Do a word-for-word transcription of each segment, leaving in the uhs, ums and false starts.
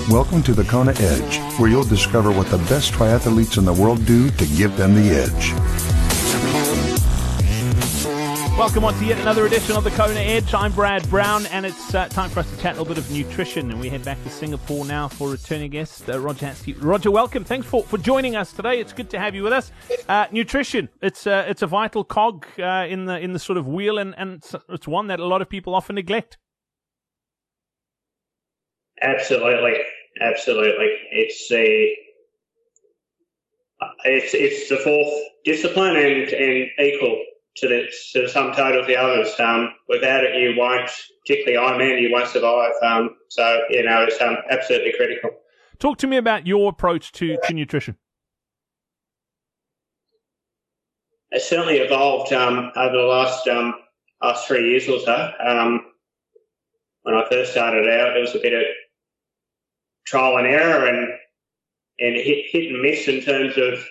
Welcome to the Kona Edge, where you'll discover what the best triathletes in the world do to give them the edge. Welcome on to yet another edition of the Kona Edge. I'm Brad Brown, and it's uh, time for us to chat a little bit of nutrition. And we head back to Singapore now for returning guest uh, Roger Haskey. Roger, welcome. Thanks for, for joining us today. It's good to have you with us. Uh, nutrition, it's uh, it's a vital cog uh, in the in the sort of wheel, and, and it's, it's one that a lot of people often neglect. Absolutely, absolutely. It's the it's it's the fourth discipline and and equal to the, to the sum total of the others. Um, without it, you won't, particularly Ironman, you won't survive. Um, so, you know, it's um, absolutely critical. Talk to me about your approach to, to nutrition. It's certainly evolved um, over the last um, last three years or so. Um, when I first started out, there was a bit of trial and error and and hit, hit and miss in terms of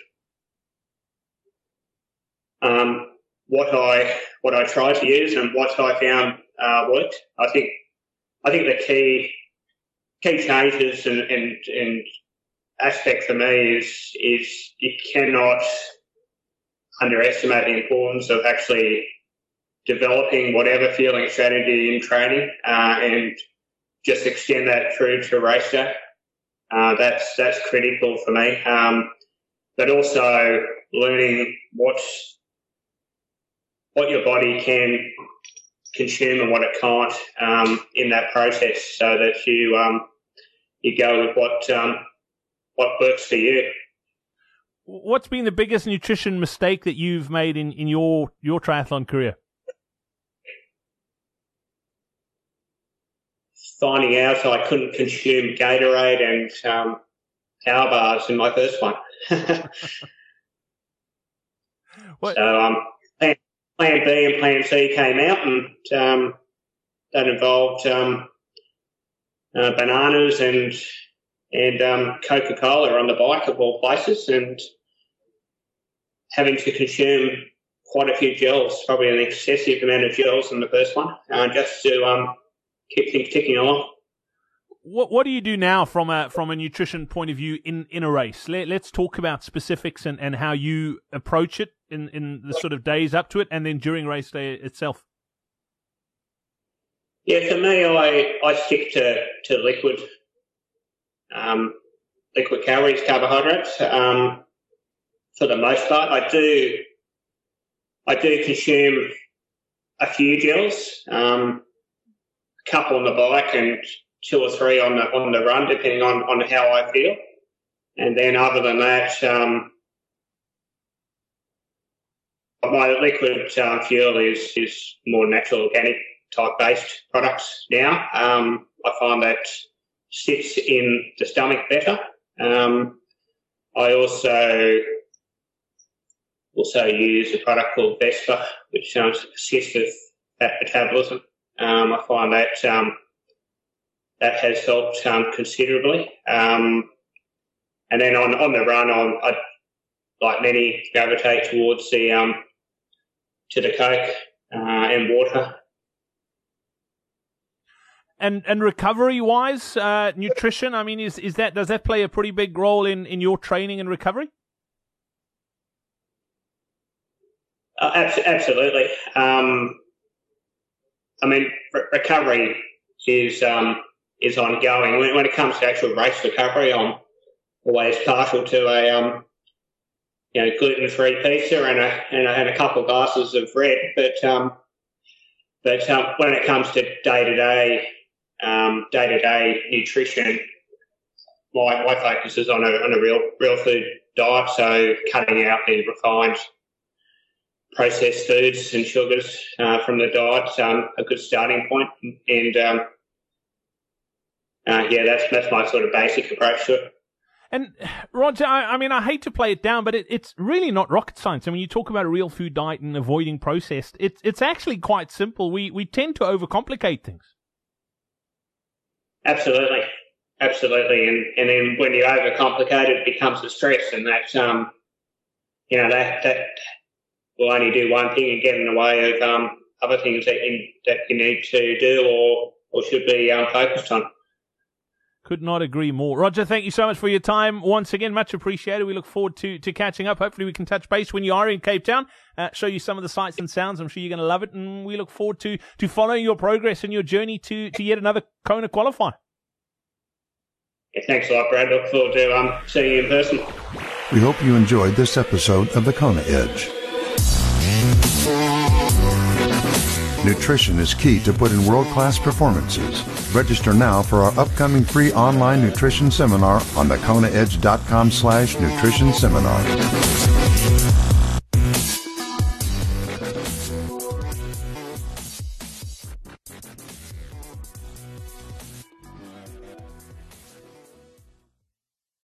um, what I what I tried to use and what I found uh, worked. I think I think the key key changes and, and, and aspect for me is is you cannot underestimate the importance of actually developing whatever fueling strategy in training uh, and just extend that through to race day. Uh, that's that's critical for me. Um, but also learning what what your body can consume and what it can't um, in that process, so that you um, you go with what um, what works for you. What's been the biggest nutrition mistake that you've made in, in your, your triathlon career? Finding out I couldn't consume Gatorade and um, power bars in my first one. What? So um, plan, plan B and Plan C came out, and um, that involved um, uh, bananas and and um, Coca-Cola on the bike of all places, and having to consume quite a few gels, probably an excessive amount of gels in the first one, uh, just to um, keep things ticking along. What what do you do now from a from a nutrition point of view in, in a race? Let, let's talk about specifics and, and how you approach it in, in the sort of days up to it, and then during race day itself. Yeah, for me, I, I stick to, to liquid um, liquid calories, carbohydrates. Um, for the most part, I do I do consume a few gels, um, a couple on the bike and two or three on the on the run, depending on, on how I feel. And then other than that, um, my liquid uh, fuel is, is more natural, organic type based products now. Um, I find that sits in the stomach better. Um, I also also use a product called Vespa, which um, assists with fat metabolism. Um, I find that um, that has helped um, considerably. Um, and then on, on the run, on I, like many, gravitate towards the um, to the Coke uh, and water. And and recovery wise, uh, nutrition. I mean, is is that does that play a pretty big role in, in your training and recovery? Uh, abs- absolutely. Um, I mean, re- recovery is um, is ongoing. When, when it comes to actual race recovery, I'm always partial to a um, you know gluten-free pizza and a, and a and a couple of glasses of red. But um, but um, when it comes to day-to-day um, day-to-day nutrition, my my focus is on a on a real real food diet. So cutting out the refined processed foods and sugars uh, from the diet, um, a good starting point. And um, uh, yeah, that's that's my sort of basic approach to it. And Roger, I, I mean, I hate to play it down, but it, it's really not rocket science. I mean, you talk about a real food diet and avoiding processed. It's it's actually quite simple. We we tend to overcomplicate things. Absolutely, absolutely. And and then when you overcomplicate it, it becomes a stress, and that um, you know that that. will only do one thing and get in the way of um, other things that you, that you need to do or, or should be um, focused on. Could not agree more. Roger, thank you so much for your time. Once again, much appreciated. We look forward to, to catching up. Hopefully we can touch base when you are in Cape Town, uh, show you some of the sights and sounds. I'm sure you're going to love it. And we look forward to, to following your progress and your journey to, to yet another Kona qualifier. Yeah, thanks a lot, Brad. Look forward to um, seeing you in person. We hope you enjoyed this episode of the Kona Edge. Nutrition is key to put in world-class performances. Register now for our upcoming free online nutrition seminar on the kona edge dot com slash nutrition seminar.